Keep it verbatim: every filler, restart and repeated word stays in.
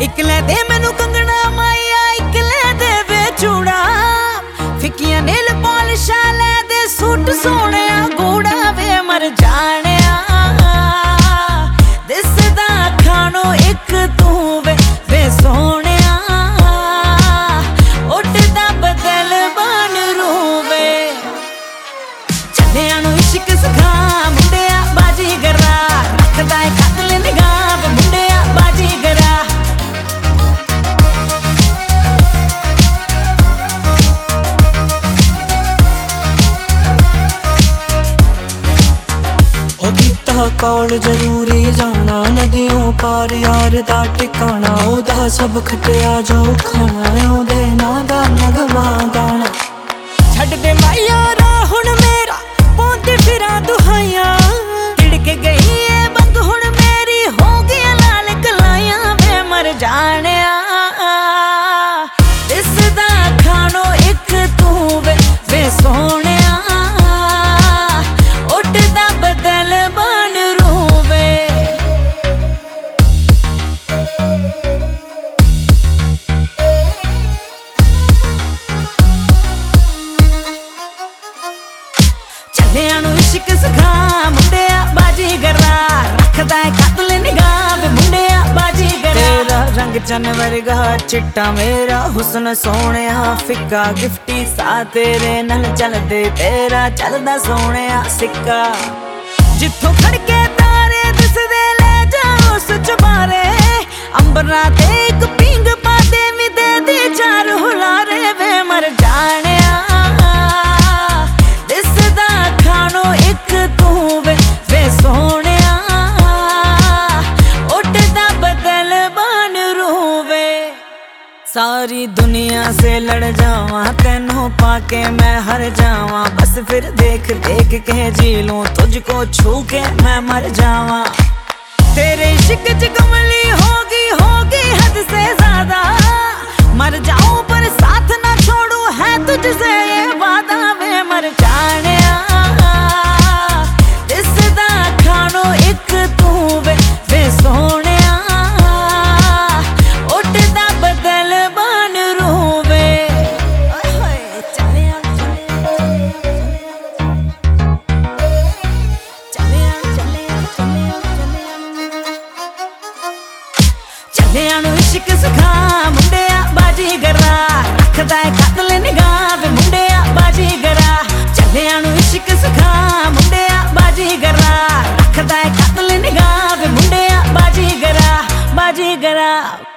ਇੱਕ ਲੈ ਦੇ ਮੈਨੂੰ ਕੰਗਣਾ ਮਾਇਆ, ਇੱਕ ਲੈ ਦੇ ਵੇ ਚੂੜਾ, ਫਿੱਕੀਆਂ ਨੇਲ ਪਾਲਿਸ਼ਾਂ ਲੈ ਦੇ ਸੂਟ ਸੋਹਣਿਆ ਗੂੜਾ ਵੇ ਮਰ ਜਾਣਿਆ। ਦਿਸਦਾ ਖਾਣੋ ਇੱਕ ਤੂੰ ਵੇ ਵੇ ਸੋਹਣਿਆ, ਉੱਡਦਾ ਬਦਲ ਬਣ ਰੂਵੇ। ਚੱਲਿਆਂ ਨੂੰ ਇਸ਼ਕ ਸਿਖਾ ਮੁੰਡਿਆ ਬਾਜੀਗਰਾ, ਰੱਖਦਾ ਏ ਕਾਤਲ ਨਿਗਾਹ ਵੇ ਮੁੰਡਿਆ ਬਾਜੀਗਰਾ। कौल जरूरी जाना, नदियों पार यार दा टिकाना, ओदा सब खटिया जो खाना, ओदे नां दा नगमा गाना। छड्ड दे माया राह हुण मेरा पौंदी फिरां दुहाइयां, तिड़क गई ए बंग हुण मेरी हो गई लाल गलाइयां वे मर जाणिया। दिसदा खानो एक तू वे वे सोहणिया, उड़दा बदल बन रूवे। ਚੱਲਿਆਂ ਨੂੰ ਇਸ਼ਕ ਸਿਖਾ ਮੁੰਡਿਆ ਬਾਜੀਗਰਾ, ਰੱਖਦਾ ਏ ਕਾਤਲ ਨਿਗਾਹ ਵੇ ਮੁੰਡਿਆ ਬਾਜੀਗਰਾ। ਤੇਰਾ ਰੰਗ ਚੰਨ ਵਰਗਾ ਚਿੱਟਾ ਮੇਰਾ ਹੁਸਨ ਸੋਹਣਿਆ, ਫਿੱਕਾ ਗਿਫਟੀ ਸਾ ਤੇਰੇ ਨਾਲ ਚੱਲਦੇ, ਤੇਰਾ ਚੱਲਦਾ ਸੋਹਣਿਆ ਸਿੱਕਾ। ਜਿੱਥੋਂ ਖੜਕੇ ਤਾਰੇ ਦਿਸਦੇ ਲੈ ਜਾ ਉਸ ਚੁਬਾਰੇ, ਅੰਬਰਾਂ ਤੇ ਇੱਕ ਪਿੰਗ ਪਾ ਦੇ ਵੀ ਦੇ ਦੇ ਚਾਰ ਹੁਲਾਰੇ ਵੇ ਮਰ ਜਾਣਿਆ। ਦਿਸਦਾ ਖਾਣੋ ਇੱਕ ਤੂੰ ਵੇ ਵੇ ਸੋਹਣਿਆ, ਉੱਡਦਾ ਬਦਲ ਬਣ ਰੂਵੇ। सारी दुनिया से लड़ जावा तेनों पाके मैं हर जावा, बस फिर देख देख के जी लूं तुझको छू के मैं मर जावा। तेरे इश्क च कमली होगी होगी हद से ज्यादा, मर जाऊं पर साथ ना छोड़ू है तुझसे ये वादा वे मर जाणिया। दिसदा खानो एक तू वे वे सोहणिया, उड़दा बदल बन रूवे। ਚੱਲਿਆਂ ਨੂੰ ਇਸ਼ਕ ਸਿਖਾ ਮੁੰਡਿਆ ਬਾਜੀਗਰਾ, ਰੱਖਦਾ ਏ ਕਾਤਲ ਨਿਗਾਹ ਵੇ ਮੁੰਡਿਆ ਬਾਜੀਗਰਾ। ਚੱਲਿਆਂ ਨੂੰ ਇਸ਼ਕ ਸਿਖਾ ਮੁੰਡਿਆ ਬਾਜੀਗਰਾ, ਰੱਖਦਾ ਏ ਕਾਤਲ ਨਿਗਾਹ ਵੇ ਮੁੰਡਿਆ ਬਾਜੀਗਰਾ ਬਾਜੀਗਰਾ।